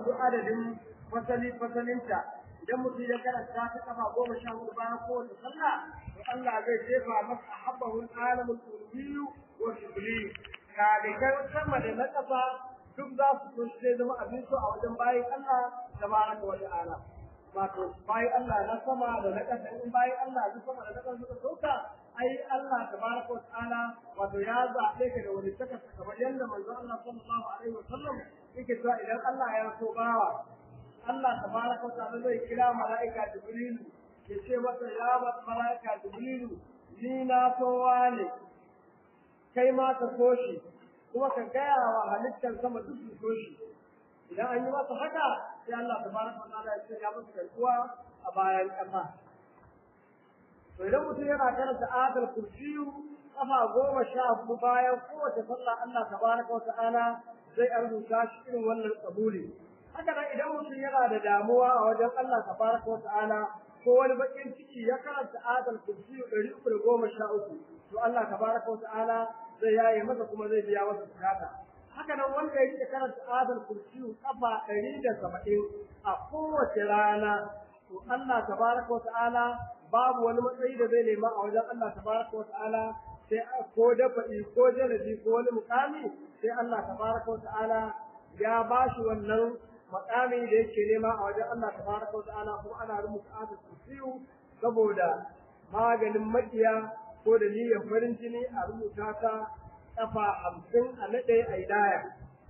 faɗi adadin fasalinta idan mutum ya karanta ta kafa 14 bayan kowace sallah to Allah zai jefa masa ahabbahul alamul kulli wa jibril kalikan sama da na kafa duk za su so sai zama abin so a wajen bayin Allah tabaraka wa ta'ala wato bayin Allah na sama da na kasa in bayin Allah duk sama da na kasa suka soka ai Allah tabaraka wa ta'ala wato ya zabe ka da wani saka kamar yanda manzo Allah sallallahu alaihi wa sallam yake cewa idan Allah ya so bawa Allah tabaraka wa ta'ala zai kira malaika Jibril ya ce masa ya malaika Jibril ni na so wane kai ma ka so shi kuma ka gaya wa halittar sama duk su so shi idan an yi masa haka sai Allah tabaraka wa ta'ala ya ce ya masa karkuwa a bayan kafa to idan mutum yana karanta ayatul kursiyu kafa 14 bayan kowace sallah Allah tabaraka wa ta'ala zai arzuta shi irin wannan kabuli haka nan idan mutum yana da damuwa a wajen Allah tabaraka wa ta'ala ko wani bakin ciki ya karanta ayatul kursiyu 313 to Allah tabaraka wa ta'ala zai yaye masa kuma zai biya masa bukata haka nan wanda yake karanta ayatul kursiyu kafa 170 a kowace rana to Allah tabaraka wa ta'ala babu wani matsayi da zai nema a wajen Allah tabaraka wa ta'ala sai ko dafa'i ko jalabi ko wani mukami sai Allah tabaraka wa ta'ala ya bashi wannan mukami da yake nema a wajen Allah tabaraka wa ta'ala kuma ana rubuta ayatul kursiyu saboda maganin makiya ko da niyyar farin jini a rubuta ta kafa 50 a nade a idaya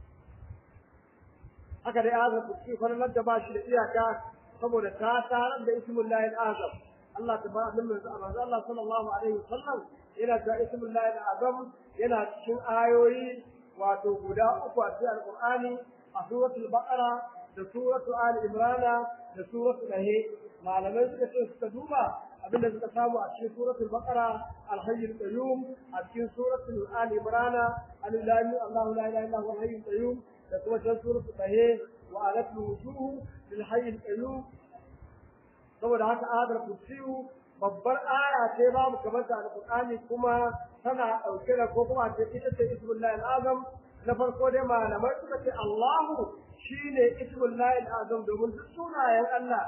haka dai ayatul kursiyu kwanan da ba shi da iyaka saboda ta tarar da ismullahi al-azam Allah tabaraka wa ta'ala Allah sallallahu alaihi wasallam yana da ismullahi al-azam yana cikin ayoyi wato guda uku a cikin alqur'ani a suratul baqara da suratul ali imran da suratul nahl malamai suka duba abinda suka samu a cikin suratul baqara al-hayyul qayyum a cikin suratul ali imran Allahu la ilaha illa huwa al-hayyul qayyum da kuma suratul nahl wa alatul wujuh lil hayyul qayyum saboda haka ayatul kursiyu babbar aya ce babu kamar ta alqur'ani kuma tana dauke da ko kuma ce ita ce ismullahi al-azam na farko dai malamai suka ce Allahu shine ismullahi al-azam domin duk sunayen Allah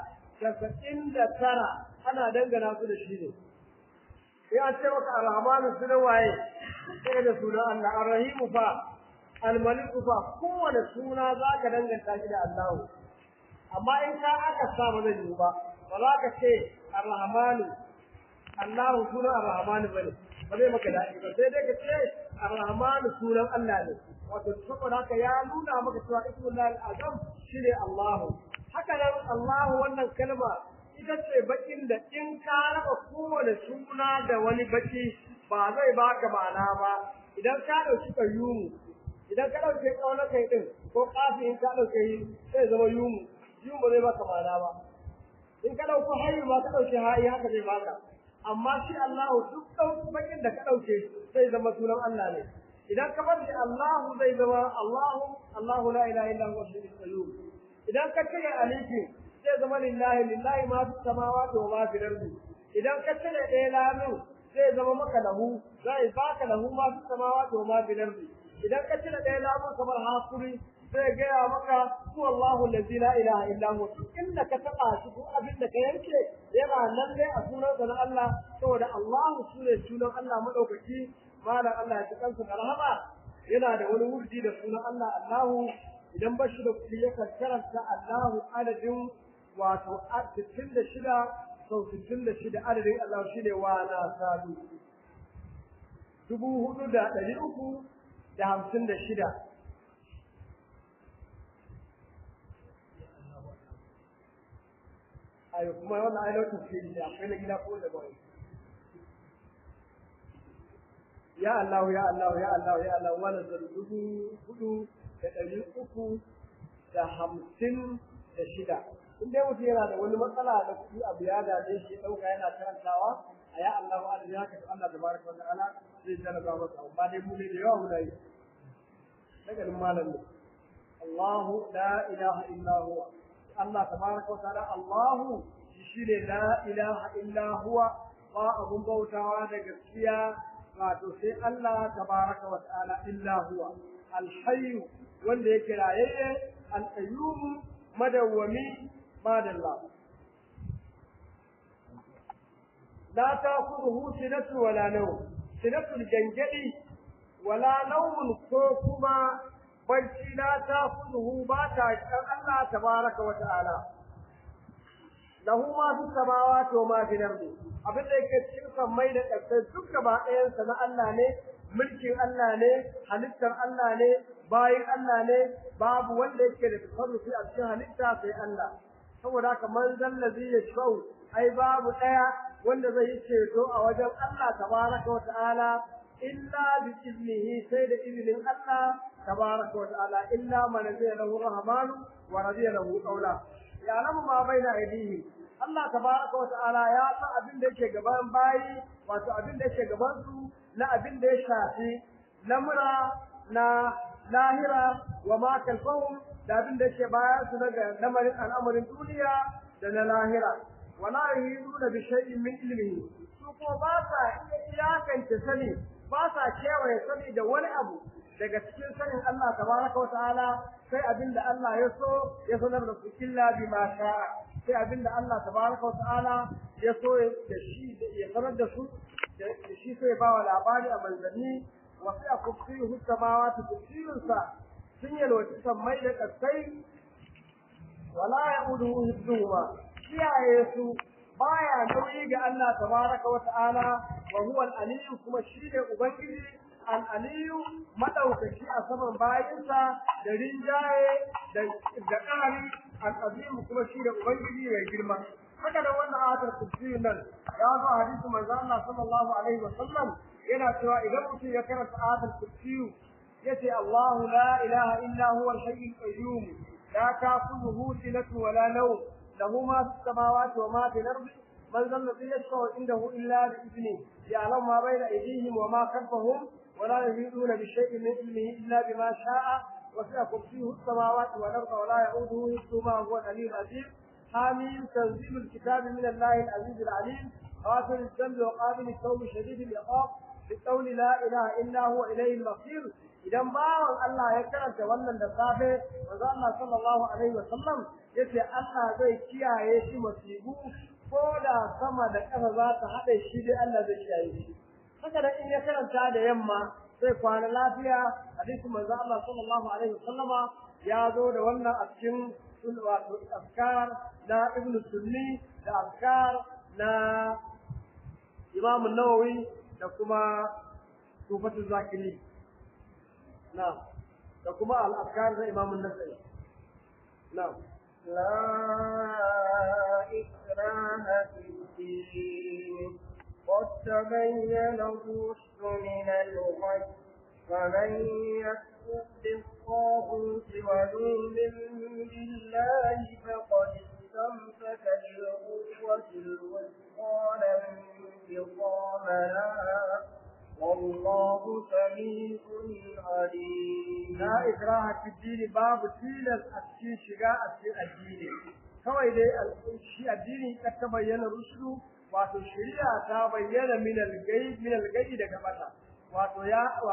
99 ana dangana su da shi ne sai an ce maka ar-rahmanu sunan waye sai da sunan Allah ar-rahim fa al-malik fa kowane suna zaka danganta shi da Allah amma in ka aka sa ba zai yi ba wala ka ce ar-rahmanu Allah sunan ar-rahmanu bane ba zai maka dadi ba sai dai ka ce ar-rahmanu sunan Allah ne wato saboda haka ya nuna maka cewa ismullahi al-azam shine Allah haka nan Allah wannan kalma ita ce bakin da in ka raba kowane suna da wani baki ba zai baka ma'ana ba idan ka dauki kayyumu idan ka dauke kauna kai din ko kafin ka dauke sai zama yumu zai baka ma'ana ba in ka dauko hayyu ba ka dauke hayi haka zai baka amma shi Allah duk bakin da ka dauke sai zama sunan Allah ne idan ka bar shi Allah zai zama Allahu la ilaha illa huwa al-hayyul qayyum idan ka cire alifi zai zama lillahi ma fi samawati wa ma fi al-ardi idan ka cire ɗaya lamin zai zama maka lahu zai baka lahu ma fi samawati wa ma fi al-ardi idan ka cire ɗaya lamin kamar hakuri zai gaya maka huwa Allahu allazi la ilaha illa huwa inda ka taba shi ko abin da ka yanke yana nan dai a sunan sa na Allah saboda Allahu sune sunan Allah madaukaki malam Allah ya kansa da rahama yana da wani wurdi da sunan Allah Allahu idan bashi da kudi yakan karanta Allahu adadin wato 66 sau 66 adadin Allah shine wa na sadu 4356 ayo kuma wannan ayi lokacin da akwai na gida ko da bai ya Allah ya Allah ya Allah ya Allah wala zardubu 4356 inda mutum yana da wani matsala da kuɗi abu ya dade shi dauka yana karantawa ya Allah wa ya ka Allah tabaraka wa ta'ala zai jarraba masa amma dai mu ne da yawa mulai daga malamin Allahu la ilaha illa huwa Allah tabaraka wa ta'ala Allahu shine la ilaha illa huwa ba abun bautawa da gaskiya wato sai Allah tabaraka wa ta'ala illa huwa al-hayy wanda yake rayayye al-qayyum madawwami madalla la ta'khudhuhu sinatun wala nawm sinatul gangadi wala nawmun ko kuma barci la ta'khudhuhu ba ta kan Allah tabaraka wa ta'ala lahu ma fi samawati wa ma fi al-ardi abin da yake cikin sammai da ƙasai duk gaba ɗayan sa na Allah ne mulkin Allah ne halittar Allah ne bayin Allah ne babu wanda yake da tasarrufi a cikin halitta sai Allah saboda haka manzon ladhi yashfa'u ai babu daya wanda zai yi ceto a wajen Allah tabaraka wa ta'ala illa bi iznihi sai da izinin Allah tabaraka wa ta'ala illa man zai lahu rahmanu wa radiya lahu qawla ya'lamu ma baina aydihi Allah tabaraka wa ta'ala ya san abin da yake gaban bayi wato abin da yake gaban su na abin da ya shafi lamura na lahira wa ma kalfahum da abin da yake bayan su daga lamarin al'amarin duniya da na lahira wala yuhiduna bi shay'in min ilmihi su ko ba sa iyakance sani ba sa kewaye sani da wani abu daga cikin sanin Allah tabaraka wa ta'ala sai abin da Allah ya so ya sanar da su illa bima sha'a sai abin da Allah tabaraka wa ta'ala ya so da shi ya sanar da su da shi sai ba wa labari a manzanni wasu a kufiyu samawati kufiyunsa sun yalwaci sammai da kasai wala ya'uduhu hifzuhuma kiyaye su baya nauyi ga Allah tabaraka wa ta'ala wa huwa al-aliyyu kuma shi ne ubangiji al-aliyyu madaukaki a saman bayinsa da rinjaye da ƙari al-azim kuma shi ne ubangiji mai girma haka da wannan ayatul kursi nan ya zo hadisi manzo Allah sallallahu alaihi wa sallam yana cewa idan mutum ya karanta ayatul kursi yace Allahu la ilaha illa huwa al-hayyul qayyum la ta'khudhuhu sinatun wa la nawm له ما في السماوات وما في الأرض من ذا الذي يشفع عنده إلا بإذنه يعلم ما بين أيديهم وما خلفهم ولا يحيطون بشيء من علمه إلا بما شاء وسع كرسيه السماوات والأرض ولا يؤوده حفظهما وهو العلي العظيم حاميم تنزيل الكتاب من الله العزيز العليم غافر الذنب وقابل التوب شديد العقاب بالقول لا إله إلا هو إليه المصير idan bawan Allah ya karanta wannan da safe manzo Allah sallallahu alaihi wasallam yace Allah zai kiyaye shi masibu ko da sama da ƙasa za ta hade shi dai Allah zai kiyaye shi haka da in ya karanta da yamma sai kwana lafiya hadisi manzo Allah sallallahu alaihi wasallama ya zo da wannan a cikin wato azkar na Ibn Sunni da azkar na Imam an-Nawawi da kuma Tufatul Zakiri نعم لكما الأذكار زي إمام النسائي نعم لا إكراه في الدين قد تبين الرشد من الغي فمن يكفر بالطاغوت ويؤمن بالله فقد استمسك بالقوة الوثقى لا انفصام لها والله سميع عليم لا إكراه في الدين باب تيلس أتشي شقاء الدين kawai dai addini ka tabayyana rusulu wato shari'a ta bayyana min al-gayb daga mata wato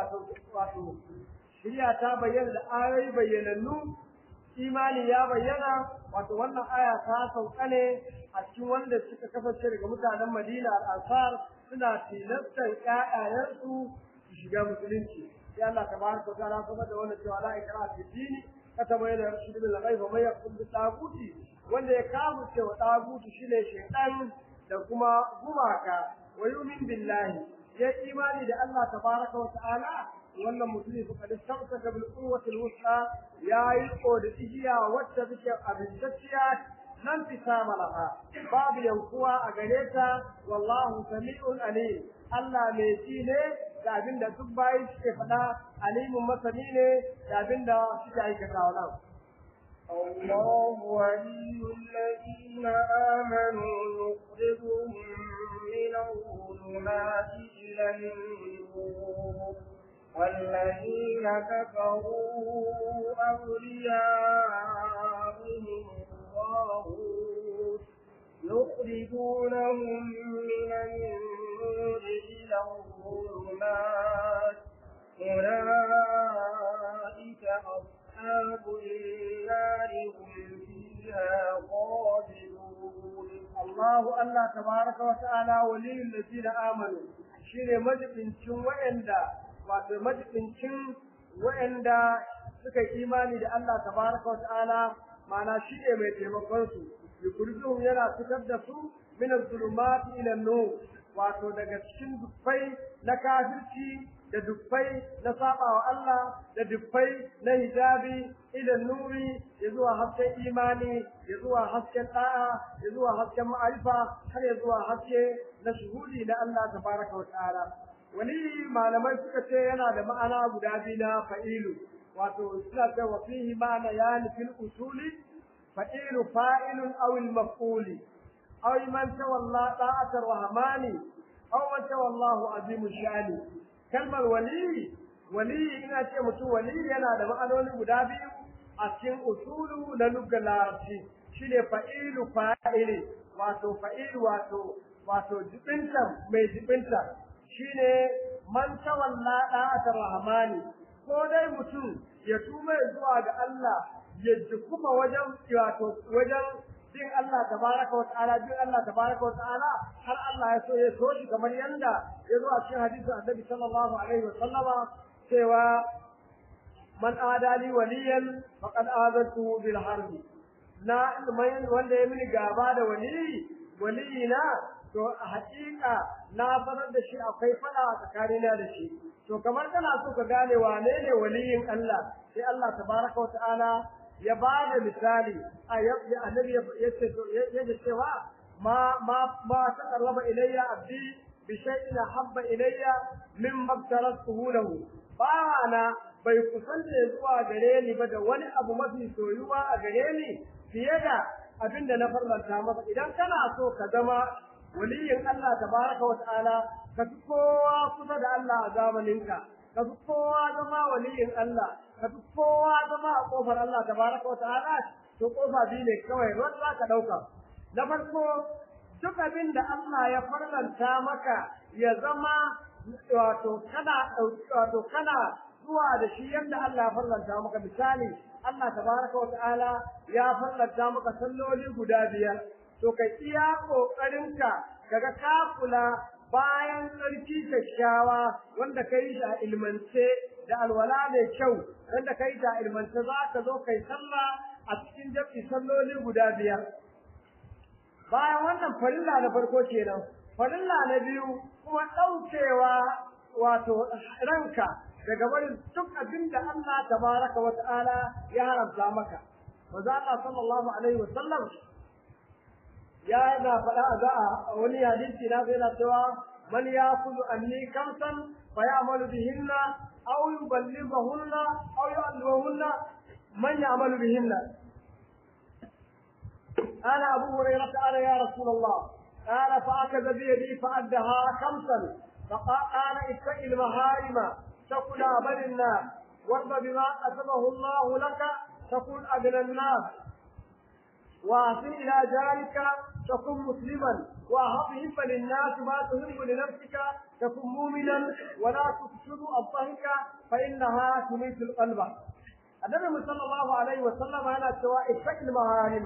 shari'a ta bayyana da ayoyi bayyanannu imani ya bayyana wato wannan aya ta sauka ne a cikin wanda suka kasance daga mutanen Madina al-Ansar suna tilastar ƴaƴayensu su shiga musulunci sai Allah tabaraka wa ta'ala kuma da wannan cewa la ikraha fi dini katabayyana rushd bil ghayb wa may yakfur bi taguti wanda ya kafu cewa taguti shine shaytan da kuma gumaka wa yu'min billahi ya imani da Allah tabaraka wa ta'ala wannan musulmi su kada samsaka bil quwwati al-wusta yayi ko da igiya wacce take abintacciya nan fisama laha babu yankuwa a gare ta wallahu sami'un alim Allah mai ji ne da abinda duk bayi suke faɗa alimun masani ne da abinda suke aikata wannan الله ولي الذين آمنوا يخرجهم من الظلمات إلى النور والذين كفروا أولياؤهم الطاغوت يخرجونهم من النور إلى الظلمات أولئك أصحاب النار هم الله الله تبارك وتعالى ولي الذين آمنوا شيء مجبنشن wato majibincin wa'anda suka imani da Allah tabaraka wa ta'ala ma'ana shi ne mai taimakon su yukurzuhum yana fitar da su min az-zulumati ila an-nur wato daga cikin dufai na kafirci da dufai na sabawa Allah da dufai na hijabi ila nuri ya zuwa hasken imani ya zuwa hasken da'a ya zuwa hasken ma'arifa har ya zuwa haske na shuhudi na Allah tabaraka wa ta'ala wani malamai suka ce yana da ma'ana guda biyu na fa'ilu wato suna ce wa fihi ma'ana yani fil usuli fa'ilu fa'ilun aw al maf'uli aw man tawalla ta'atar rahmani aw man tawallahu azimu shani kalmar wali ina ce mutum wali yana da ma'anoni guda biyu a cikin usulu na lugar larabci shine fa'ilu fa'ili wato fa'ilu wato jibinta mai jibinta shine man tawalla da'atar rahmani ko dai mutum ya tuba zuwa ga Allah ya jikuma wajen din Allah tabaraka wa ta'ala din Allah tabaraka wa ta'ala har Allah ya so shi kamar yanda ya zo a cikin hadisin Annabi sallallahu alaihi wa sallama cewa man adali waliyan faqad azatuhu bil harbi na wanda ya mini gaba da waliyina to a haƙiƙa na sanar da shi akwai fada tsakanina da shi to kamar kana so ka gane wane ne waliyin Allah sai Allah tabaraka wa ta'ala ya ba da misali annabi ya cewa ma taqarraba ilayya abdi bi shay'in habba ilayya mimma aftaratuhu lahu bana bai kusanta zuwa gare ni ba da wani abu mafi soyuwa a gare ni fiye da abinda na farlanta masa idan kana so ka zama waliyin Allah tabaraka wa ta'ala ka fi kowa kusa da Allah a zamaninka ka fi kowa zama waliyin Allah ka fi kowa zama a kofar Allah tabaraka wa ta'ala to kofa biyu ne kawai ruwan za ka ɗauka na farko duk abin da Allah ya farlanta maka ya zama wato kana zuwa da shi yadda Allah ya farlanta maka misali Allah tabaraka wa ta'ala ya farlanta maka salloli guda biyar to kai iya kokarinka kaga ka kula bayan sarki kyakkyawa wanda kai shi a ilmance da alwala mai kyau wanda kai shi a ilmance za ka zo kai sallah a cikin jami'i salloli guda biyar bayan wannan farilla na farko kenan farilla na biyu kuma ɗaukewa wato ranka daga barin duk abin da Allah tabaraka wa ta'ala ya haramta maka manzo Allah sallallahu alaihi wa sallam ya na faɗa a wani hadisi na sai na cewa man yaqulu anni kamsan fa ya'malu bihinna aw yuballighuhunna aw yu'allimuhunna man ya'malu bihinna ana Abu Hurairah qala ya Rasulullah qala fa akaza bi yadi fa addaha kamsan فقال اتق المهارم تكن أبد الناس وارض بما أتبه الله لك تكن أغنى الناس وأحسن إلى ذلك تكن مسلما وأحب للناس ما تحب لنفسك تكن مؤمنا ولا تفسد الضحك فإنها تميت القلب. النبي صلى الله عليه وسلم أنا سواء اتق المهارم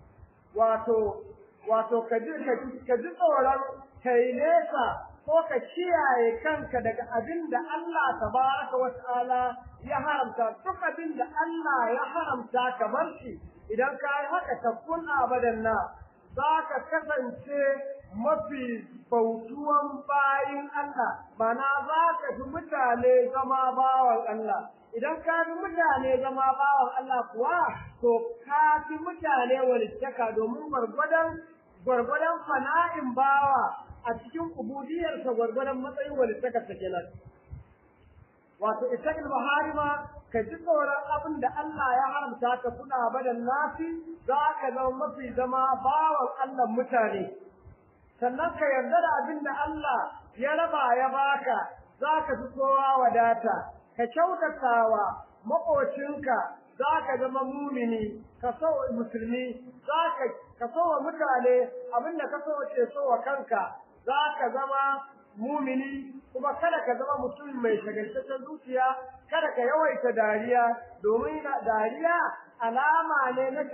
واتو كجزء ولن كيليسا ko ka kiyaye kanka daga abin da Allah tabaraka wa ta'ala ya haramta duk abin da Allah ya haramta ka bar shi idan ka yi haka takun abadan na za ka kasance mafi bautuwan bayin Allah mana za ka fi mutane zama bawan Allah idan ka fi mutane zama bawan Allah kuwa to ka fi mutane walittaka domin gwargwadon fana'in bawa a cikin ubudiyarsa gwargwadon matsayin walittakarsa kenan wato ittaqil maharima ka ji tsoron abin da Allah ya haramta ka kuna badan nasi za ka zama mafi zama bawan Allah mutane sannan ka yarda da abin da Allah ya raba ya baka za ka fi kowa wadata ka kyautatawa maƙocinka za ka zama mumini ka so musulmi ka so wa mutane abin da ka so ce so wa kanka za ka zama mumini kuma kada ka zama mutum mai shagaltaccen zuciya kada ka yawaita dariya domin dariya alama ne na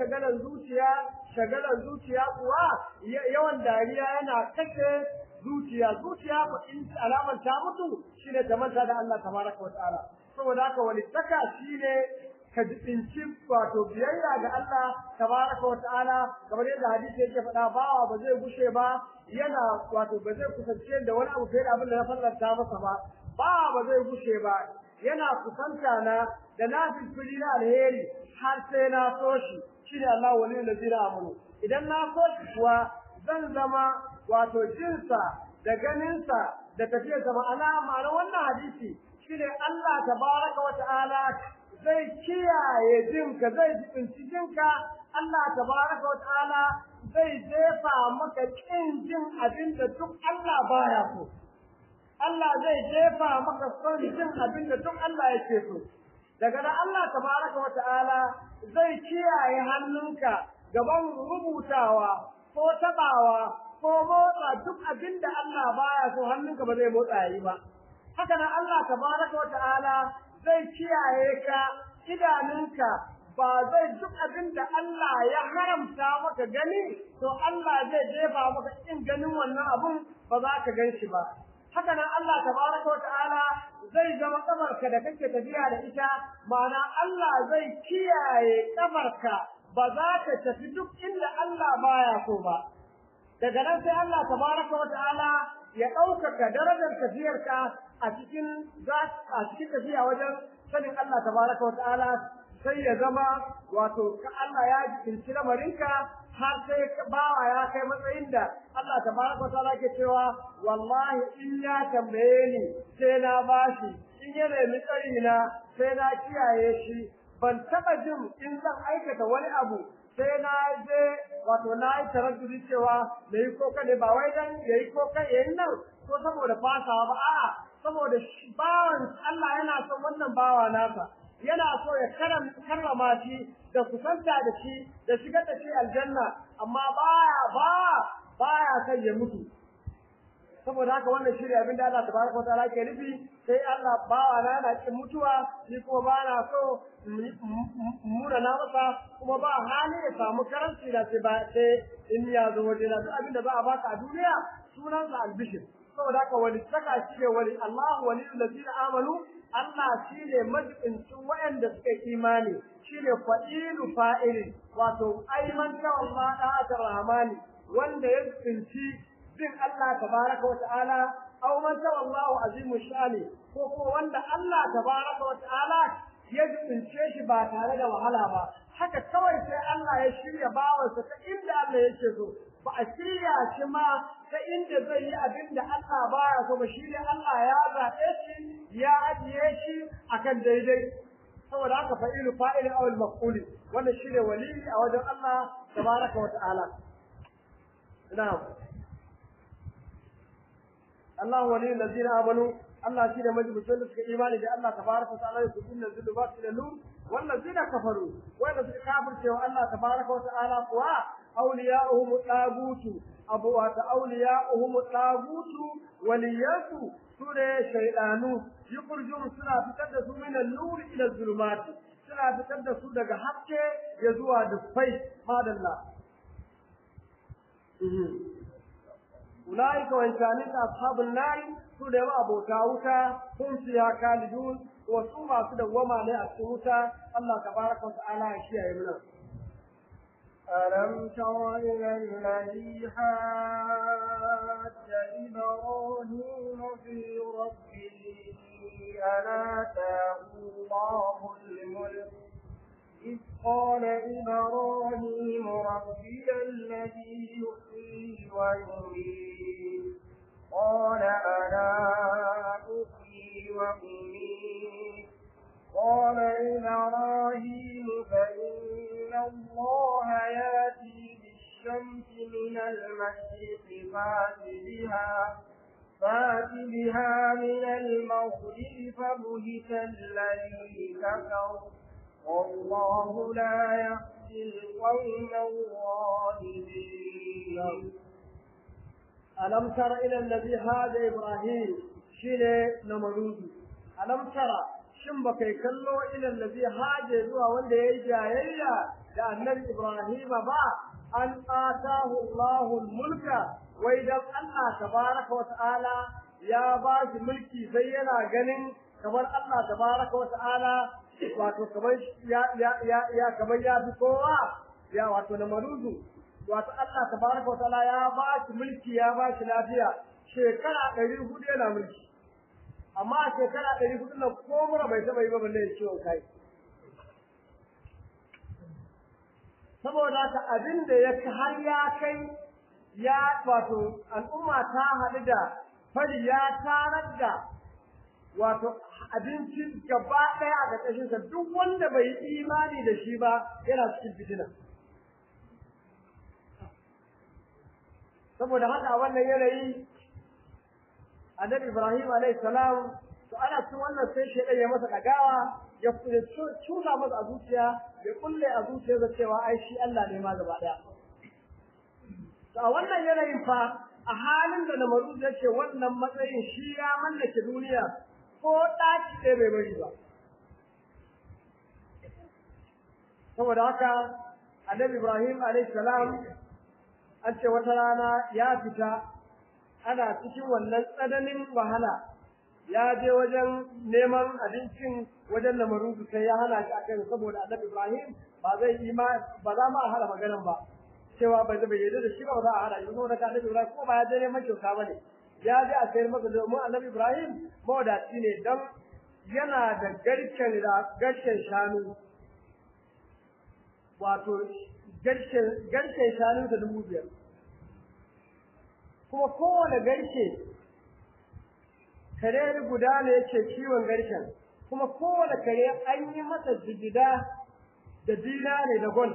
shagalar zuciya kuwa yawan dariya yana kashe zuciya ko in alamar ta mutu shine ta manta da Allah tabaraka wa ta'ala saboda haka walittaka shine ka jibinci wato biyayya ga Allah tabaraka wa ta'ala kamar yadda hadisi yake faɗa bawa ba zai gushe ba yana wato ba zai kusance da wani abu fiye da abin da na farlanta masa ba ba zai gushe ba yana kusanta na da na fili na alheri har sai na so shi shine Allah waliyul ladina amanu idan na so shi kuwa zan zama wato jinsa da ganinsa da tafiyarsa ma'ana wannan hadisi shine Allah tabaraka wa ta'ala zai kiyaye jinka zai jibinci jinka Allah tabaraka wa ta'ala zai jefa maka kin jin abinda duk Allah baya so Allah zai jefa maka son jin abinda duk Allah yake so daga nan Allah tabaraka wa ta'ala zai kiyaye hannunka gaban rubutawa ko tabawa ko motsa duk abinda Allah baya so hannunka ba zai motsa yayi ba haka nan Allah tabaraka wa ta'ala zai kiyaye ka idanunka ba zai duk abinda Allah ya haramta maka gani to Allah zai jefa maka cikin ganin wannan abun ba za ka ganshi ba haka nan Allah tabaraka wa ta'ala zai zama kafarka da kake tafiya da ita ma'ana Allah zai kiyaye kafarka ba za ta tafi duk inda Allah baya so ba daga nan sai Allah tabaraka wa ta'ala ya ɗaukaka darajar tafiyarka a cikin tafiya wajen sanin Allah tabaraka wa ta'ala sai ya zama wato ka Allah ya jikinci lamarinka har sai bawa ya kai matsayin da Allah tabaraka wa ta'ala ke cewa wallahi in ya tambaye ni sai na bashi in ya nemi tsari na sai na kiyaye shi ban taba jin in zan aikata wani abu sai na je wato na yi taraddudi cewa da yi koka ne ba wai dan yayi koka yayin nan ko saboda fasawa ba a'a saboda bawan Allah yana son wannan bawa nasa yana so ya karrama shi da kusanta da shi da shigar da shi aljanna amma baya son ya mutu saboda haka wannan shiri abin da Allah tabaraka wa ta'ala ke nufi sai Allah bawa na yana kin mutuwa shi kuma ba na so mura na masa kuma ba hali ya samu karanci da sai ba sai in ya zo waje na duk abin da za a baka a duniya sunan sa albishir saboda haka wani saka shi ne wani Allah waliyul ladina amanu Allah shine majibincin wayanda suka imani shine fa'ilu fa'ilin wato ayman ta Allah da rahmani wanda ya tsinci bin Allah tabaraka wa ta'ala aw man tawallahu azimu shani ko wanda Allah tabaraka wa ta'ala ya tsince shi ba tare da wahala ba haka kawai sai Allah ya shirya bawansa ta inda Allah yake so ba a shirya shi ma ta inda zai yi abin da Allah baya so ba shi ne Allah ya zaɓe shi ya ajiye shi akan daidai saboda haka fa'ilu fa'ilin aw al-maf'ul wannan shine wali a wajen Allah tabaraka wa ta'ala na'am Allah wali allazina amanu Allah shi da majalisun da suka imani da Allah tabaraka wa ta'ala su kunna zulubat ila nur wallazina kafaru wanda suka kafirce wa Allah tabaraka wa ta'ala kuwa awliya'uhum tagutu abu wa awliya'uhum tagutu waliyatu sune shaydanu yukhrijun suna fitar da su min an-nur ila zulumat suna fitar da su daga haske ya zuwa dufai madalla أولئك وإن كانت أصحاب النار سودوا أبو تاوتا هم فيها خالدون وسوما سودوا وما لأسوتا الله تبارك وتعالى يشيع يمنا ألم تر إلى الذي حاج إبراهيم في ربه أن آتاه الله الملك إذ قال إبراهيم ربي الذي يحيي ويميت قال أنا أحيي وأميت قال إبراهيم فإن الله يأتي بالشمس من المشرق فات بها من المغرب فبهت الذي كفر والله لا يهدي القوم الظالمين ألم تر إلى الذي هاد إبراهيم shine namaruzu alam tara shin baka kallo ila allazi haje zuwa wanda yayi jayayya da annabi ibrahima ba an atahu Allahu mulka wai dan Allah tabaraka wa ta'ala ya ba shi mulki sai yana ganin kamar Allah tabaraka wa ta'ala wato kamar ya kamar ya fi kowa ya wato namaruzu wato Allah tabaraka wa ta'ala ya ba shi mulki ya ba shi lafiya shekara 400 yana mulki amma shekara 400 nan ko mura bai taba yi ba balle ya ciwon kai saboda ka abin da ya har ya kai ya wato al'umma ta haɗu da fari ya tarar da wato abinci gaba ɗaya a ƙarƙashinsa duk wanda bai yi imani da shi ba yana cikin fitina saboda haka a wannan yanayi annabi Ibrahim alayhi salam to ana cikin wannan sai shedan ya masa dagawa ya cuta masa a zuciya ya kulle a zuciyarsa cewa ai shi Allah ne ma gaba daya to a wannan yanayin fa a halin da Namrud yake wannan matsayin shi ya mallake duniya ko daki ɗaya bai bari ba saboda haka annabi Ibrahim alayhi salam an ce wata rana ya fita ana cikin wannan tsananin wahala ya je wajen neman abincin wajen Namrud sai ya hana shi akan saboda annabi Ibrahim ba zai yi ba za ma hada maganan ba cewa ba zai yarda da shi ba za a hada shi saboda annabi Ibrahim ko ba ya je neman kyauta bane ya je a sayar masa domin annabi Ibrahim mawadaci ne dan yana da garken shanu wato garken shanu da 5,000 kuma kowane garke kare guda ne yake kiwon garken kuma kowane kare an yi masa jigida da dinare da gol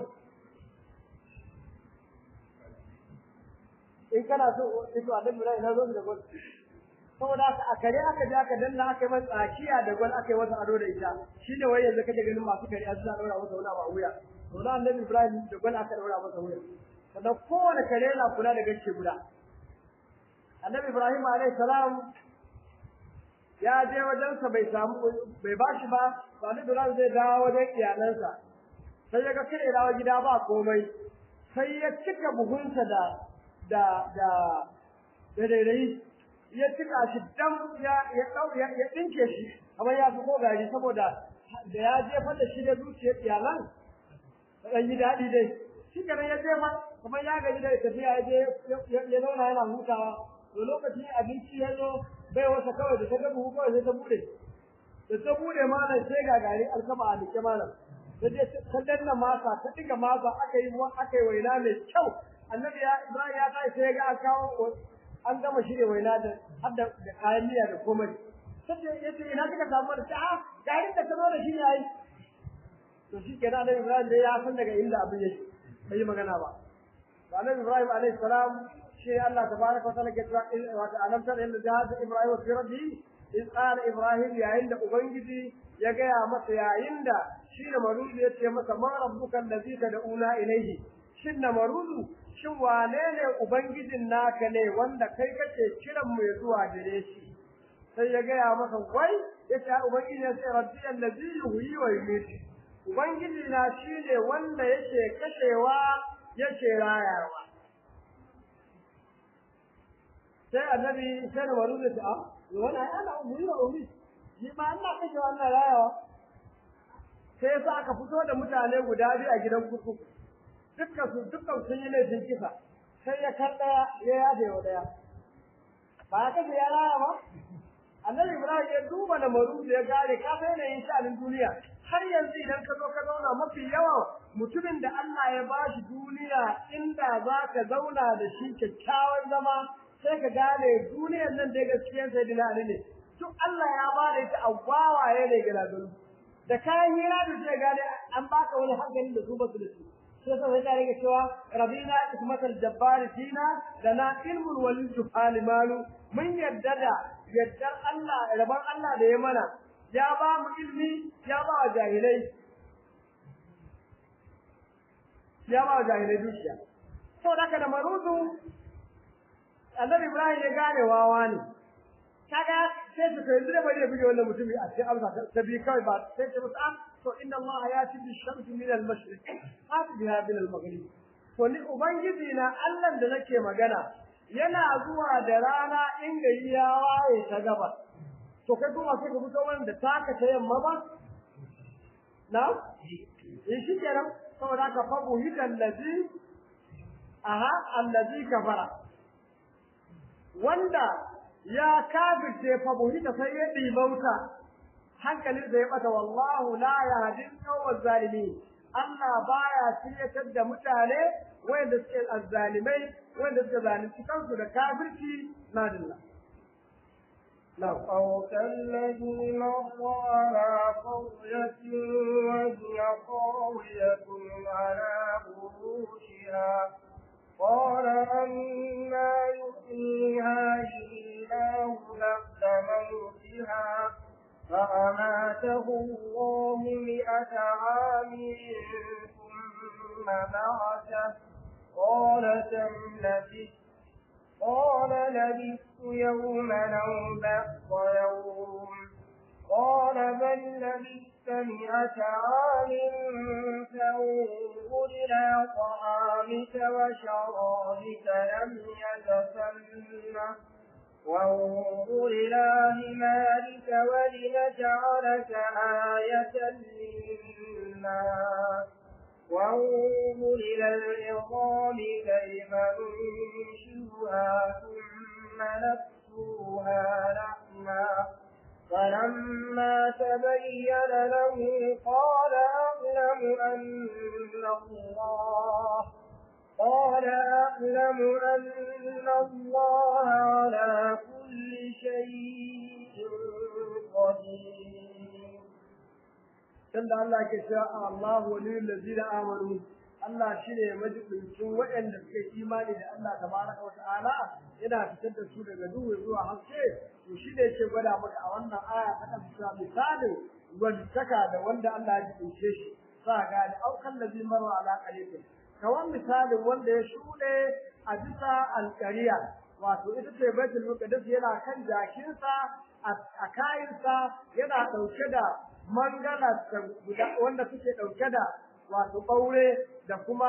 in kana so ito annabi rai na zo da gol saboda a kare aka je aka danna aka yi masa tsakiya da gol aka yi masa ado da ita shine wai yanzu kake ganin masu kare an suna daura masa wani abu a wuya to na annabi Ibrahim da gol aka daura masa wuya sannan kowane kare yana kula da garke guda annabi Ibrahim alayhi salam ya je wajensa bai bashi ba annabi Ibrahim zai dawo wajen iyalansa sai ya ga kire dawo gida ba komai sai ya cika buhunsa da rairayi ya cika shi dam ya dinke shi kamar ya fi ko gari saboda da ya jefa da shi da zuciyar iyalan dan yi daɗi dai shi kenan ya jefa kamar ya gaji da tafiya ya zauna yana hutawa to lokacin abinci ya zo bai wata kawai da ta ga buhu kawai sai ta bude da ta bude malam sai ga gari alkama a dike malam sai ta danna masa ta diga masa aka yi waina mai kyau annabi Ibrahim ya kai sai ga kawo an gama shirye waina da har da kayan miya da komai sai yace ina kika samu da ta garin da ta zo da shi yayi to shi kenan annabi Ibrahim dai ya san daga inda abin yake bai magana ba annabi Ibrahim alaihi salam شيء الله تبارك وتعالى وألم تر إلى جهاد إبراهيم في ربه إذ قال إبراهيم يا عند أبنجدي يا جاي مس يا عند شين مرود يتي مس ما ربك الذي تدعونا إليه شين مرود شو وانين أبنجدي ناكني وند كيف تشيرم يسوع جريشي sai ya gaya masa wai yace ubangiji ya ce rabbi allazi yuhyi wa yumiit ubangiji na shine wanda yake kashewa yake rayawa sai annabi sai waru da ta wani ana umuri wa umuri shi ma Allah kashe wannan rayawa sai sa aka fito da mutane guda biyu a gidan kurkuku dukkan sun yi laifin kisa sai ya karɗa ya yaje wa daya ba ka ya raya ba annabi Ibrahim ya duba da maru ya gare ka sai ne yin sha'anin duniya har yanzu idan ka zo ka zauna mafi yawa mutumin da Allah ya bashi duniya inda za ka zauna da shi kyakkyawan zama sai ka gane duniyar nan da gaskiyar sai dina ne duk Allah ya ba da ita awawaye ne ga ladun da kayan hira da sai gane an baka wani hankali da su ba su da su sai sai ta rike cewa rabina ismatul jabbar fina lana ilmul walid alimalu mun yaddar Allah rabban Allah da ya mana ya ba mu ilmi ya ba wa jahilai dukiya to daga da marudu annabi Ibrahim ya gane wawa ne kaga sai su kai da bari bige wannan mutumi a cikin amsa ta bi kai ba sai ce musu to inna Allah yati bi shamsi min al-mashriq ati biha min al-maghrib to ni ubangiji na Allah da nake magana yana zuwa da rana in gari ya waye ta gaba to kai kuma sai ka fito wannan da taka ta yamma ba na shi kenan saboda ka fabu hidan ladhi allazi kafara wanda ya kafirce fa buhita sai ya dimauta hankalin da ya bata wallahu la yahdi al zalimin Allah baya shiryatar da mutane wanda suke azzalimai wanda suke zalunci kansu da kafirci na dinna أو كالذي مر على قرية وهي خاوية على عروشها قال أنى يحيي هذه الله بعد موتها فأماته الله 100 عام ثم بعثه قال كم لبثت قال لبثت يوما أو بعض يوم قال بل لبثت 100 عام فانظر إلى طعامك وشرابك لم يتسنه وانظر إلى همارك ولنجعلك آية للناس وانظر إلى العظام كيف ننشرها ثم نكسوها لحما فلما تبين له قال أعلم أن الله على كل شيء قدير. Tunda Allah ke cewa Allahu waliyul ladina amanu Allah shine majibincin waɗanda suke imani da Allah tabaraka wa ta'ala yana fitar da su daga duhu zuwa haske to shi ne yake gwada maka a wannan aya ta kan misalin wanda da wanda Allah ya jibince shi za ga da aukan ladhi marwa ala qalibin kawan misalin wanda ya shude a bisa alqariya wato ita ce baitul muqaddas yana kan jakinsa a kayinsa yana dauke da mangala wanda suke dauke da wato baure da kuma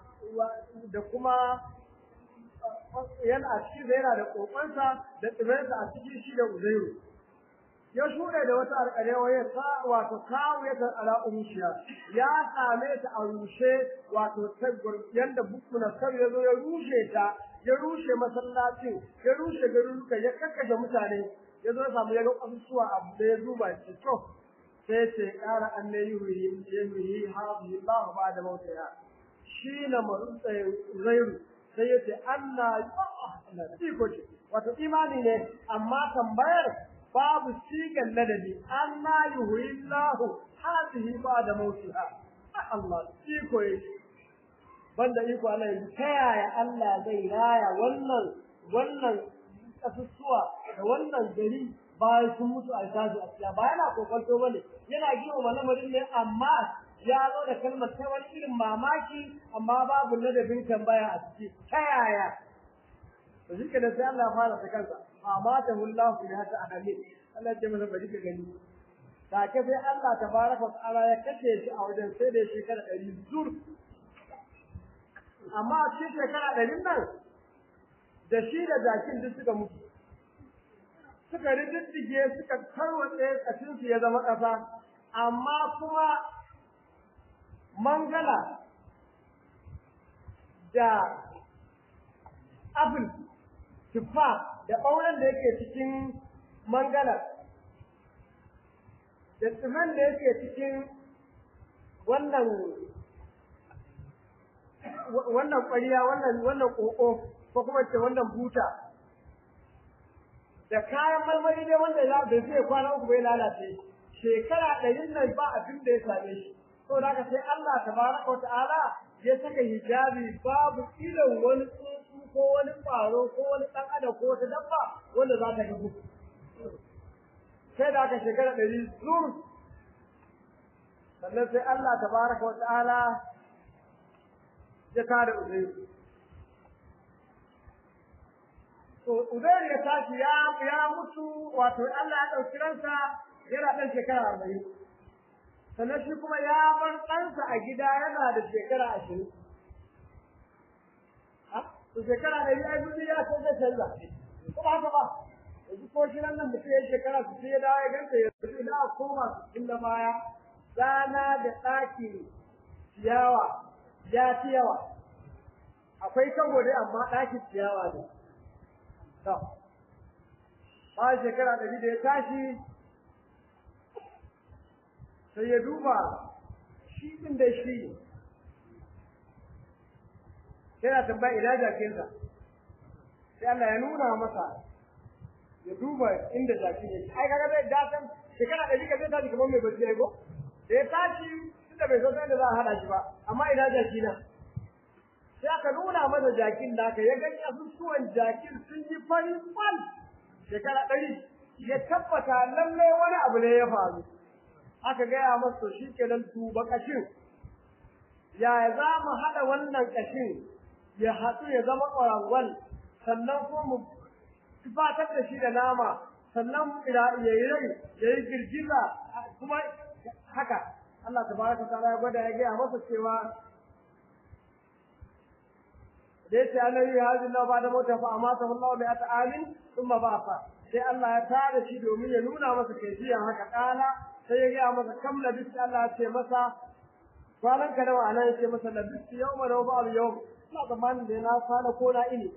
yana a cikin yana da kokonsa da tsibirinsa a cikin shi da uzairu ya shuɗe da wata alƙarewa ya sa wato kawo ya ta ala urushiya ya same ta a rushe wato tabbar yanda bukkuna sar ya zo ya rushe ta ya rushe masallacin ya rushe garuruka ya kakkashe mutane ya zo ya samu ya ga kasusuwa abu da ya duba shi to sai ce ƙara an ne yuhi haɗu Allah ba da mautaya shi na zairu sai ya ce Allah iko ce wato imani ne amma tambayar babu sigan ladabi Allah yuhi Allah haɗu ba da mautaya Allah iko yake banda iko Allah yanzu ta yaya Allah zai raya wannan kasusuwa da wannan gari bayan sun mutu a tashi a cikin ba yana kokonto bane yana girma lamarin ne amma ya zo da kalmar ta wani irin mamaki amma babu ladabin tambaya a ciki ta yaya to shi da sai Allah fara ta kansa amma ta hullahu bi hata amin Allah ya mana bari ka gani take sai Allah tabaraka wa ta'ala ya kace shi a wajen sai da shekara 100 zur amma a cikin shekara 100 nan da shi da jakin duk suka mutu suka riddige suka tarwatse kacin su ya zama ƙasa amma kuma mangala da apple tufa da ɓauren da yake cikin mangala da tsiman da yake cikin wannan ƙwariya wannan ƙoƙo ko kuma ce wannan buta da kayan marmari dai wanda ya bai sai kwana uku bai lalace shekara 100 nan ba abin da ya same shi to da sai Allah tabaraka wa ta'ala ya saka hijabi babu irin wani tsuntsu ko wani ƙwaro ko wani ɗan adam ko wata dabba wanda za ta gabu sai da aka shekara 100 zur sannan sai Allah tabaraka wa ta'ala ya tada uzairu to Uzair ya tashi ya mutu wato Allah ya dauki ransa yana dan shekara 40 sannan shi kuma ya bar ɗansa a gida yana da shekara 20 to shekara da ya yi ya san da canza ko ba haka ba yanzu ko shi nan mutum ya shekara su sai ya dawo ya ganta ya zo ina koma cikin da baya rana da ɗaki ciyawa ya ci yawa akwai kango dai amma ɗakin ciyawa ne to ba shekara 100 da ya tashi sai ya duba shi din da shi yana tambaya ina jakinsa sai Allah ya nuna masa ya duba inda jakin yake ai kaga zai datan shekara 100 ka zai tashi kamar mai bacci ai ko da ya tashi tunda bai so sai da za a hada shi ba amma ina jaki na sai aka nuna masa jakin naka ya gani asusuwan jakin sun yi fari fal shekara 100 ya tabbata lalle wani abu ne ya faru aka gaya masa shi kenan tuba kashin ya za mu hada wannan kashin ya hatsu ya zama ƙwarangwal sannan kuma mu tufatar da shi da nama sannan ya yi rai ya yi girgiza kuma haka Allah tabaraka ta'ala ya gwada ya gaya masa cewa da yace annabi hadin Allah ba da mota fa amata Allah bi at'amin thumma ba'atha sai Allah ya tada shi domin ya nuna masa kaifiyan haka kala sai ya gaya masa kam labis Allah ya ce masa kwanan ka nawa anan ya ce masa labis yawma wa ba'd yawm ina zamanin da na kwana ko na ini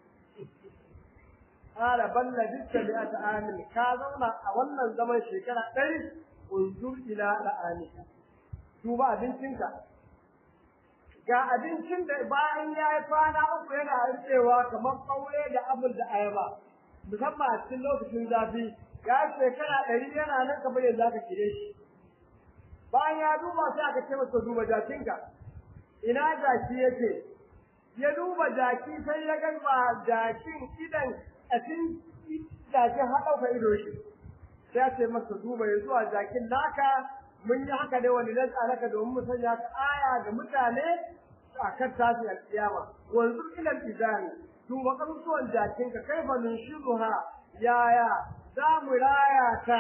ala balla dukkan da ta amin ka zauna a wannan zaman shekara 100 unzur ila la'anika duba abincinka ga abincin da bayan ya yi kwana uku yana harcewa kamar kaure da abul da ayaba musamman a cikin lokacin zafi ya shekara 100 yana nan kamar yadda zaka kire shi bayan ya duba sai aka ce masa duba jakinka ina jaki yake ya duba jaki sai ya ga ba jakin idan a cikin jakin haɗauka ido shi sai ya ce masa duba ya zuwa jakin naka mun yi haka dai wani nan alaka domin mu sanya ka aya ga mutane a kan tashi alƙiyama wanzu ila izani duba kamsuwan jakin ka kai fa min shuha yaya za mu raya ta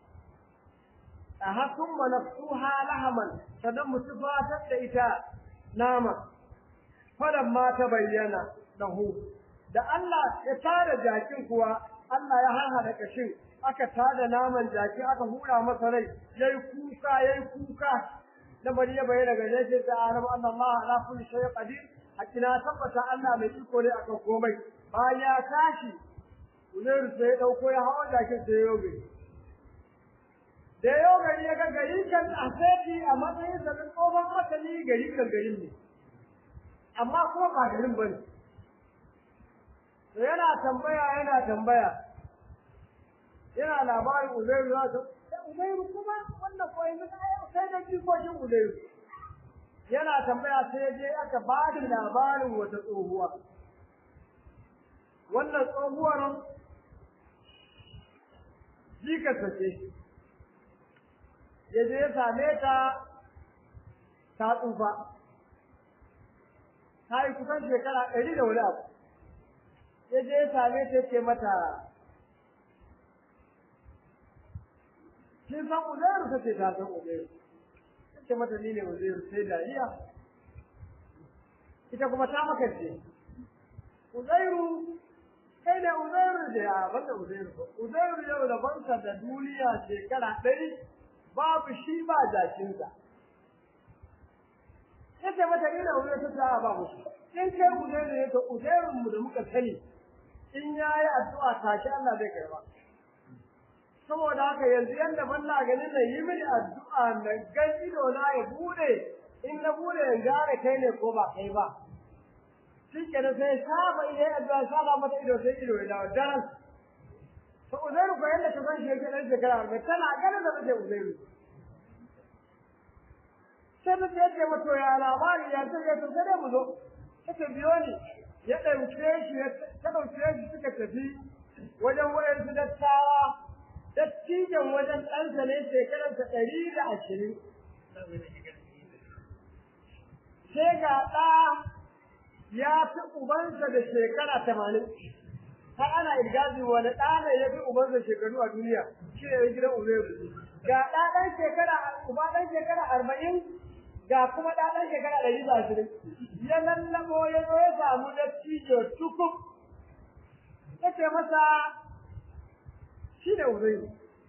a hakun manasuha lahaman sannan mu tufatar da ita nama ma ta bayyana lahu da Allah ya tada jakin kuwa Allah ya harhada kashin aka tada naman jaki aka hura masa rai yayi kuka da bariya bayyana ga shi ta alam anna Allah ala kulli shay qadir hakina tabbata Allah mai iko ne akan komai bayan ya tashi Uzairu sai ya dauko ya hawo jakin sai ya yobe da yobe ya ga gari kan aseti a matsayin da tsohon masani gari kan garin ne amma kuma ba garin bane to yana tambaya yana labarin Uzairu ya to Uzairu kuma wannan koyi ne sai da jikokin Uzairu yana tambaya sai je aka ba da labarin wata tsohuwa wannan tsohuwar jikarsa ce yaje ya same ta tsufa ta yi kusan shekara 100 da wani abu ya je ya same ta ce mata kin san Uzairu ta ce ta san Uzairu ce mata ni ne Uzairu sai dariya ita kuma ta makarce Uzairu kai ne Uzairu da ya banda Uzairu yau da bansa da duniya shekara 100 babu shi ba jakinsa yace mata ina Uzairu ta ba mu in kai Uzairu ne to Uzairun mu da muka sani in yayi addu'a tashi Allah zai karba saboda haka yanzu yanda balla ganin nan yi mini addu'a na gan ido na ya bude in na bude in gane kai ne ko ba kai ba shike da sai saba idan addu'a saba mata ido sai ido ya dawo daran to Uzairu ko yanda ta san shi yake dan shekara 40 tana ganin da take Uzairu sai da yake wato ya labari ya ce to sai mu zo kace biyo ni ya dauke shi ta dauke shi suka tafi wajen wayansu dattawa dattijan wajen ɗansa ne shekararsa 120 sai ga ɗa ya fi ubansa da shekara 80 har ana irgazi wani ɗa ne ya fi ubansa shekaru a duniya shi ne gidan Uzairu ga ɗan shekara uba ɗan shekara 40 ga kuma ɗan shekara 120 ya lallabo ya zo ya samu dattijo tukub ya ce masa shi ne Uzairu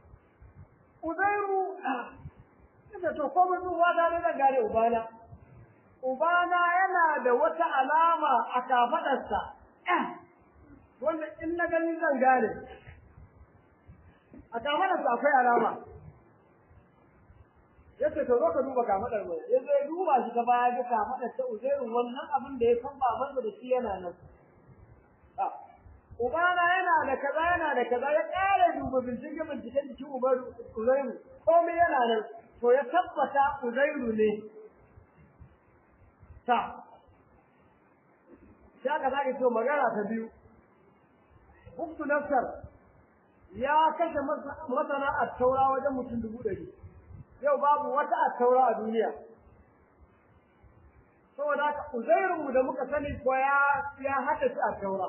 ya to ko mutum wata ne zan gane ubana yana da wata alama a kafaɗarsa wanda in na gani zan gane a kafaɗarsa akwai alama yace to zo ka duba kafaɗar mai ya zai duba shi ta baya ga kafaɗar ta Uzairu wannan abin da ya san babansa da shi yana nan ubana yana da kaza ya ƙara duba binciken jikin Uzairu komai yana nan to ya tabbata Uzairu ne ta ya ga zaki to magana ta biyu Buktu Nafsar ya kashe masana at-taura wajen mutum 100 yau babu wata at-taura a duniya saboda haka Uzairu da muka sani ko ya hada shi at-taura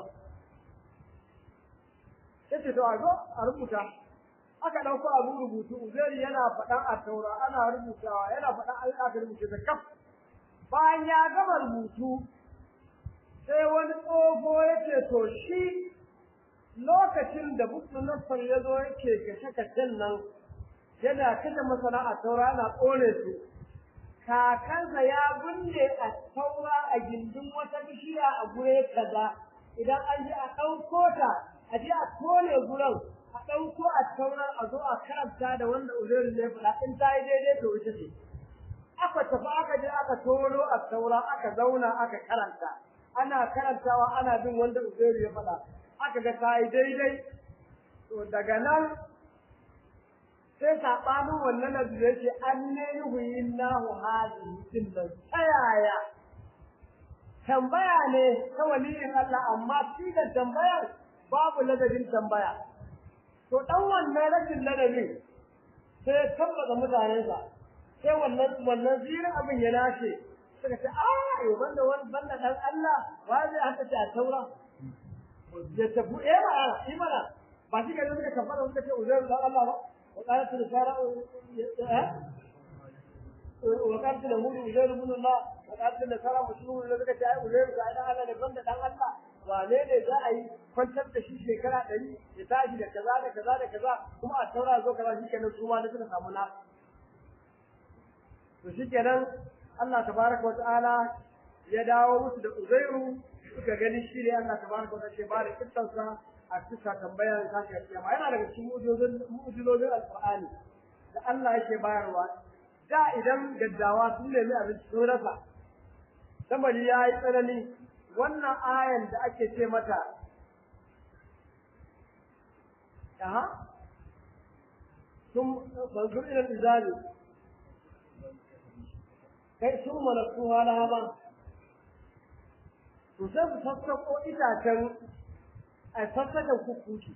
yace to a zo a rubuta aka dauko abu rubutu Uzairu yana faɗan at-taura ana rubutawa yana faɗan aka rubuce da kaf bayan ya gama rubutu sai wani tsoho yace to shi lokacin da Buktu Nafsar ya zo yake kashe-kashen nan yana kashe masana at-taura ana kore su kakansa ya binne at-taura a gindin wata bishiya a gure kaza idan an ji a ɗauko ta a je a tone guran a ɗauko at-taurar a zo a karanta da wanda Uzairu ne faɗa in ta yi daidai to ita ce aka tafi aka je aka tono at-taura aka zauna aka karanta ana karantawa ana bin wanda Uzairu ya faɗa aka ga ta yi daidai to daga nan sai saɓanin wannan da zai ce an ne yuhuyin nahu hadihi din nan tsayaya tambaya ne ta waliyin Allah amma shi da tambayar babu ladabin tambaya to dan wannan rashin ladabin sai tabbata mutanensa sai wannan zirin abin ya nace suka ce yo banda dan Allah wa zai haka ta taura ya tabu imana ba shi ga suka kafara suka ce Uzairu dan Allah ba وقالت النصارى وقالت اليهود عزير بن الله وقالت النصارى مسلمون الذين كانوا عزير كان الله ne banda dan Allah wane ne za a yi kwantar da shi shekara 100 ya tashi da kaza kuma a taura zo kaza shikenan su ma da suka samu na to shikenan Allah tabaraka wataala ya dawo musu da Uzairu suka gani shi ne Allah tabaraka wataala ya bada kittansa a cikin tambayar kafin kiyama yana daga cikin mu'jizozin alqur'ani da Allah yake bayarwa da idan gaddawa sun nemi abinci sun rasa tambari yayi tsanani wannan ayan da ake ce mata banzur ila izali kai sun malaku hala ba to sai su sassako itacen a sassaken kukuci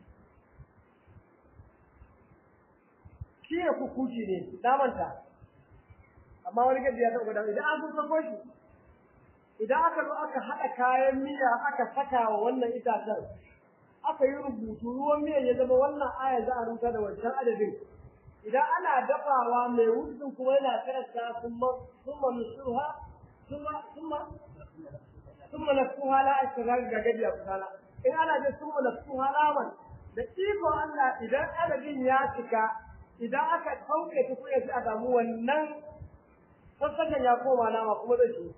shi ne kukuci ne damanta amma wani gaji ya taɓa idan an sassako shi idan aka zo aka haɗa kayan miya aka saka wa wannan itacen aka yi rubutu ruwan miyan ya zama wannan aya za a rubuta da wancan adadin idan ana dafawa mai wutsin kuma yana karanta summa nusuha summa nasuha la ashrar ga gaji ya kusala in ana da summa nasuha lawan da iko Allah idan adadin ya cika idan aka kauke ta kuya sai a samu wannan sassaken ya koma nama kuma zai ci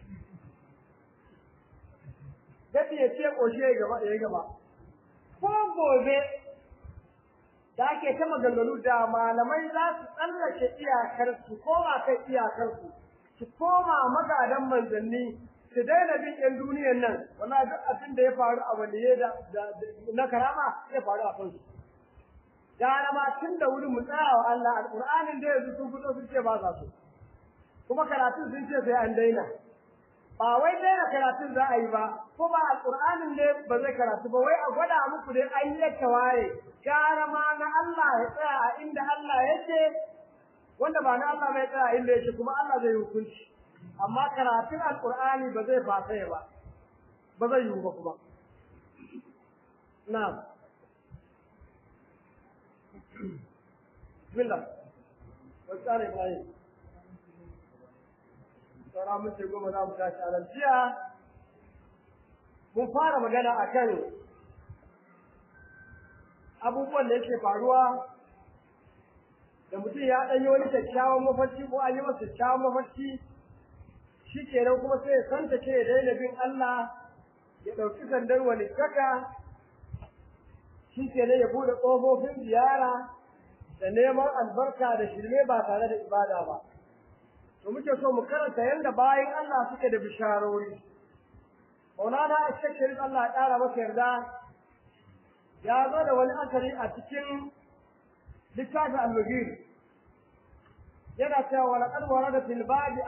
gaji ya ce ƙoshe ya gaba ko gobe da ake ta maganganu da malamai za su tsallake iyakarsu koma kai iyakarsu su koma magadan manzanni su daina bin ƴan duniyar nan wallahi duk abin da ya faru a waliye da na karama ya faru a kansu gara ma tun da wuri mu tsaya wa Allah alƙur'anin da yanzu sun fito sun ce ba sa so kuma karatun sun ce sai an daina ba wai daina karatun za a yi ba ko ba alƙur'anin ne ba zai karatu ba wai a gwada muku dai an yake waye gara ma na Allah ya tsaya a inda Allah yake wanda ba na Allah bai tsaya inda yake kuma Allah zai hukunci amma karatun alƙur'ani ba zai fasa ba zai yi ba kuma na'am bismillah wasare ibrahim sara mun ce goma za mu tashi a jiya mun fara magana akan abubuwan da yake faruwa da mutum ya ɗanyi wani kyakkyawan mafarki ko an yi masa kyakkyawan mafarki shi kenan kuma sai ya santa ce ya daina bin Allah ya ɗauki sandar wani kaka shi kenan ya buɗe ƙofofin ziyara da neman albarka da shirme ba tare da ibada ba to muke so mu karanta yadda bayan Allah suke da bisharori Maulana Sheikh Sharif Allah ya ƙara masa yarda ya zo da wani asali a cikin littafin al-Mughir yana cewa wa laqad warada fil babi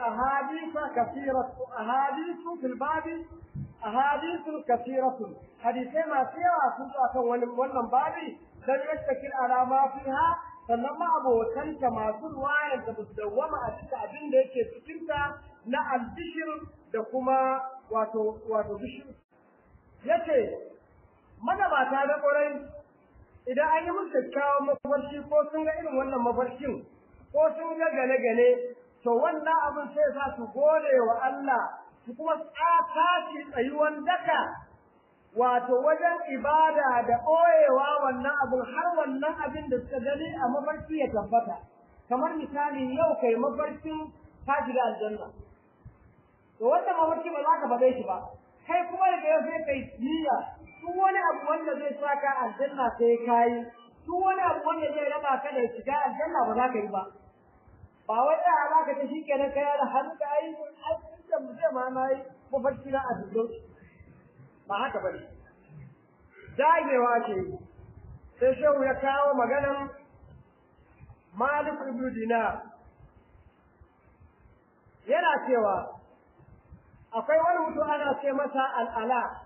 ahadithu kathiratun hadithai masu yawa sun zo akan wannan babi dan yastakil ala ma fiha sannan ma abotanta masu ruwayar da su dawwama a cikin abin da yake cikin ta na al-bishr da kuma wato bishr yace magabata da ƙwarai idan an yi musu kyakkyawan mafarki ko sun ga irin wannan mafarkin ko sun ga gane-gane to wannan abin sai sa su gode wa Allah su kuma tashi tsayuwan daka wato wajen ibada da ɓoyewa wannan abin har wannan abin da suka gani a mafarki ya tabbata kamar misali yau kai mafarkin ka shiga aljanna to wannan mafarki ba za ka faɗe shi ba kai kuma da yau sai kai niyya duk wani abu wanda zai saka aljanna sai kai duk wani abu wanda zai raba ka da shiga aljanna ba za ka yi ba ba wai da za ka ta shikenan kai da hannu ka yi da mutum ma nayi mafarki na azuzo ba haka bane dagewa ce sai shehu ya kawo maganan Malik ibn Dinar yana cewa akwai wani mutum ana ce masa al'ala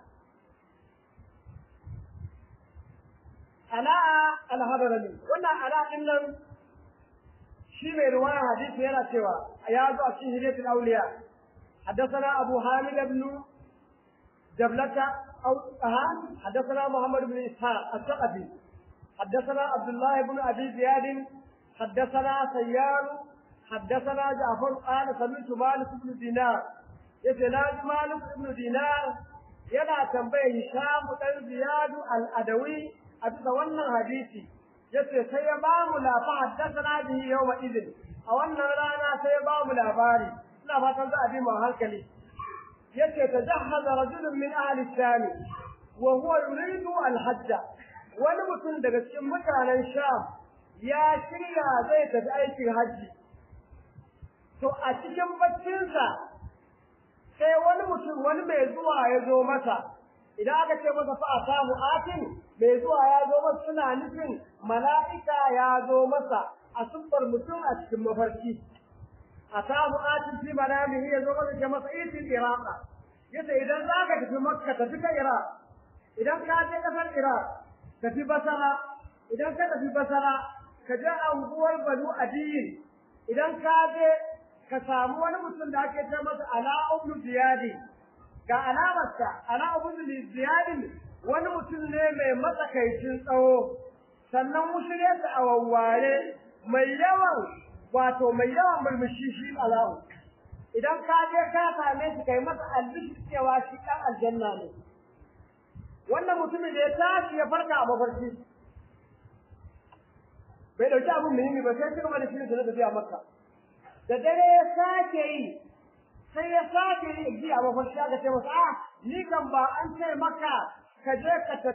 al-Hadrami wannan ala din nan shi mai riwaya hadisi yana cewa ya zo a cikin hidayatul awliya حدثنا أبو حامد بن جبلة حدثنا محمد بن إسحاق الثقفي حدثنا عبد الله بن أبي زياد حدثنا سيار حدثنا جعفر قال سمعت مالك بن دينار يتناج مالك بن دينار يلا تنبيه هشام بن زياد الأدوي أتولى حديثي yace sai ya ba mu lafa haddathana bihi yawma idin a wannan rana sai ya ba mu labari ina fatan za a bi mu hankali yace tajahhaza rajulun min ahli sham wa huwa yuridu al-hajj wani mutum daga cikin mutanen sham ya shirya zai tafi aikin haji to a cikin baccinsa sai wani mai zuwa ya zo masa idan aka ce masa fa asabu atin mai zuwa ya zo masa suna nufin mala'ika ya zo masa a sunnar mutum a cikin mafarki asabu atin fi manamihi ya zo masa ke masa itin iraqa yace idan zaka tafi makka tafi ka iraq idan ka je kasar iraq tafi basara idan ka tafi basara ka je anguwar banu adiyin idan ka je ka samu wani mutum da ake ce masa ala ibn ziyadi ga alamarsa ala ibn ziyadi wani mutum ne mai matsakaicin tsawo sannan mushiriyarsa a wawware mai yawan murmushi shi alawu idan ka je ka same shi kai masa albishir cewa shi ɗan aljanna ne wannan mutumin da ya tashi ya farka a mafarki bai dauki abin muhimmi ba sai kuma da shi ne tafiya makka da dare ya sake yi sai ya sake yi a mafarki aka ce masa ni kan ba an ce maka ka je ka